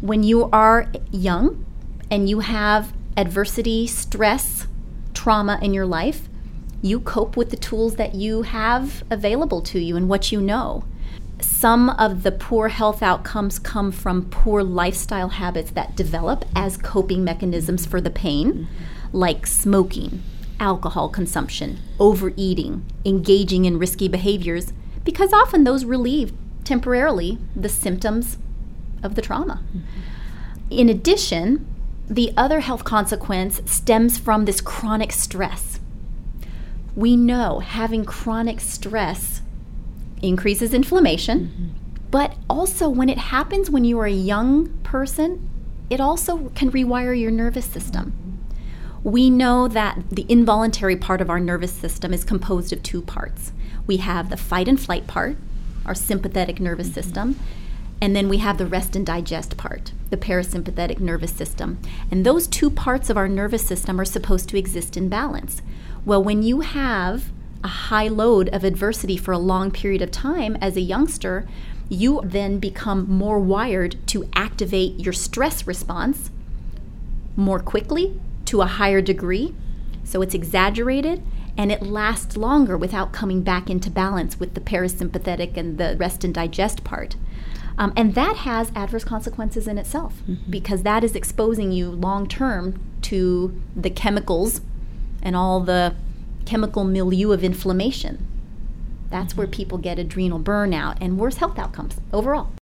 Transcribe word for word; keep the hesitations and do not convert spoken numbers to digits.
When you are young and you have adversity, stress, trauma in your life, you cope with the tools that you have available to you and what you know. Some of the poor health outcomes come from poor lifestyle habits that develop as coping mechanisms for the pain, mm-hmm. like smoking, alcohol consumption, overeating, engaging in risky behaviors, because often those relieve temporarily the symptoms of the trauma. Mm-hmm. In addition, the other health consequence stems from this chronic stress. We know having chronic stress increases inflammation, mm-hmm. but also when it happens when you are a young person, it also can rewire your nervous system. We know that the involuntary part of our nervous system is composed of two parts. We have the fight and flight part, our sympathetic nervous mm-hmm. system, and then we have the rest and digest part, the parasympathetic nervous system. And those two parts of our nervous system are supposed to exist in balance. Well, when you have a high load of adversity for a long period of time as a youngster, you then become more wired to activate your stress response more quickly to a higher degree. So it's exaggerated and it lasts longer without coming back into balance with the parasympathetic and the rest and digest part. Um, and that has adverse consequences in itself, mm-hmm. because that is exposing you long term to the chemicals and all the chemical milieu of inflammation. That's mm-hmm. where people get adrenal burnout and worse health outcomes overall.